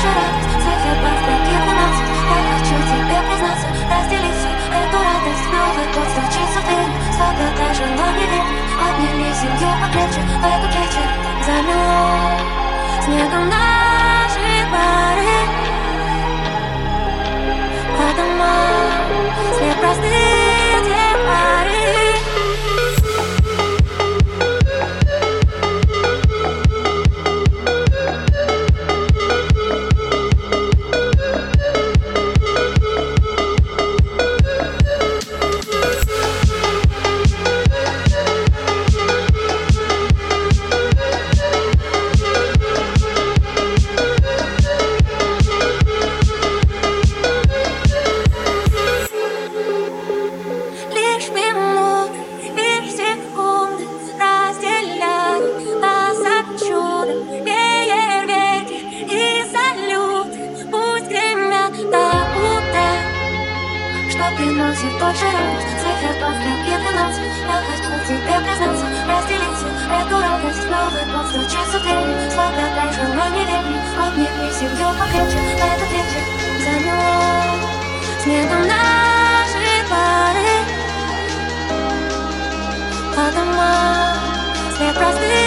тоже радость. Цвет пастырки 12. Я хочу тебе признаться, разделить всю эту радость. Новый год стучится в дверь, свобода желание верить. Обними семью покрепче, в этот вечер замело снегом наши пары. По домам след простых пары. Приносит тот же радость, цвет пастырки 12. Я хочу тебе признаться, разделить всю эту радость. Новый год стучится в дверь, свобода желание верить. Обними семью покрепче, в этот вечер замело снегом наши пары. По домам след простых